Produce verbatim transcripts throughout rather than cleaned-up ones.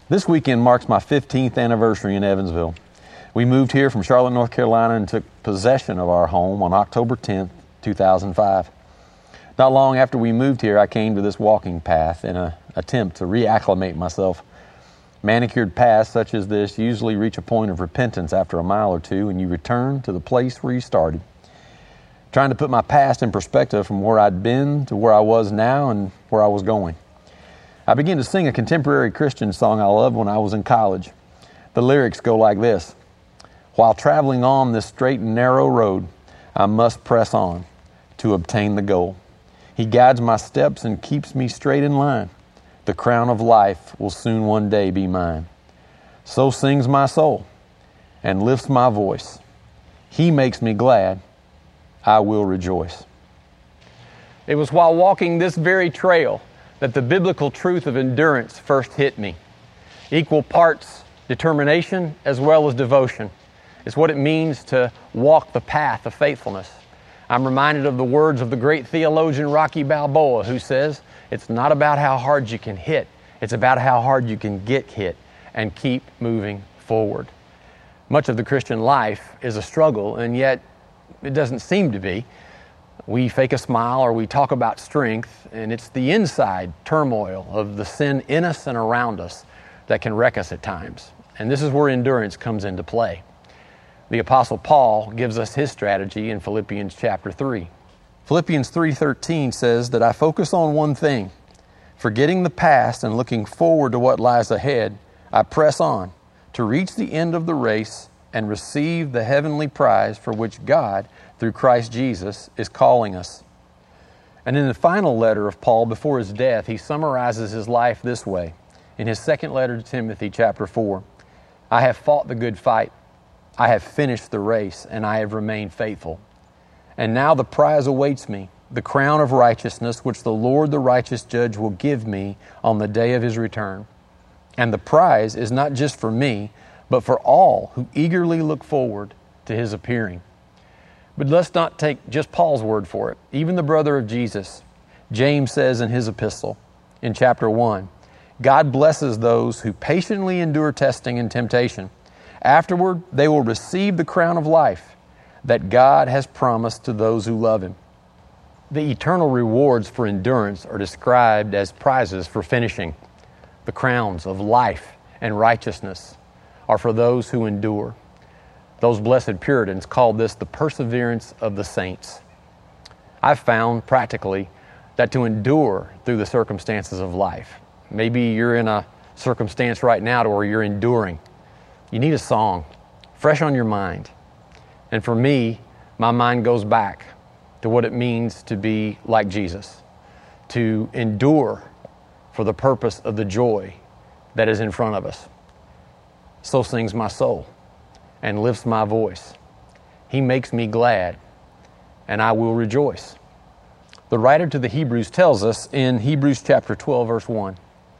This weekend marks my fifteenth anniversary in Evansville. We moved here from Charlotte, North Carolina and took possession of our home on October tenth, two thousand five. Not long after we moved here, I came to this walking path in an attempt to reacclimate myself. Manicured paths such as this usually reach a point of repentance after a mile or two, and you return to the place where you started. Trying to put my past in perspective from where I'd been to where I was now and where I was going. I began to sing a contemporary Christian song I loved when I was in college. The lyrics go like this: while traveling on this straight and narrow road, I must press on to obtain the goal. He guides my steps and keeps me straight in line. The crown of life will soon one day be mine. So sings my soul and lifts my voice. He makes me glad, I will rejoice. It was while walking this very trail that the biblical truth of endurance first hit me. Equal parts determination as well as devotion. It's what it means to walk the path of faithfulness. I'm reminded of the words of the great theologian Rocky Balboa, who says, it's not about how hard you can hit, it's about how hard you can get hit and keep moving forward. Much of the Christian life is a struggle, and yet it doesn't seem to be. We fake a smile or we talk about strength, and it's the inside turmoil of the sin in us and around us that can wreck us at times. And this is where endurance comes into play. The Apostle Paul gives us his strategy in Philippians chapter three. Philippians three thirteen says that I focus on one thing, forgetting the past and looking forward to what lies ahead, I press on to reach the end of the race and receive the heavenly prize for which God, through Christ Jesus, is calling us. And in the final letter of Paul before his death, he summarizes his life this way. In his second letter to Timothy, chapter four, I have fought the good fight. I have finished the race, and I have remained faithful. And now the prize awaits me, the crown of righteousness, which the Lord, the righteous judge, will give me on the day of his return. And the prize is not just for me, but for all who eagerly look forward to his appearing. But let's not take just Paul's word for it. Even the brother of Jesus, James, says in his epistle, in chapter one, God blesses those who patiently endure testing and temptation. Afterward, they will receive the crown of life that God has promised to those who love him. The eternal rewards for endurance are described as prizes for finishing. The crowns of life and righteousness are for those who endure. Those blessed Puritans called this the perseverance of the saints. I've found practically that to endure through the circumstances of life, maybe you're in a circumstance right now to where you're enduring, you need a song fresh on your mind. And for me, my mind goes back to what it means to be like Jesus, to endure for the purpose of the joy that is in front of us. So sings my soul and lifts my voice. He makes me glad, and I will rejoice. The writer to the Hebrews tells us in Hebrews chapter twelve, verse one,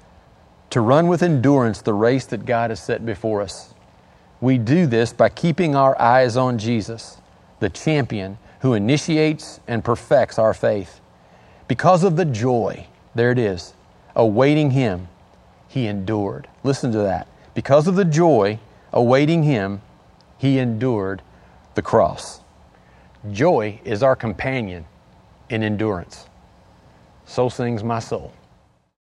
to run with endurance the race that God has set before us. We do this by keeping our eyes on Jesus, the champion who initiates and perfects our faith. Because of the joy, there it is, awaiting him, he endured. Listen to that. Because of the joy awaiting him, he endured the cross. Joy is our companion in endurance. So sings my soul.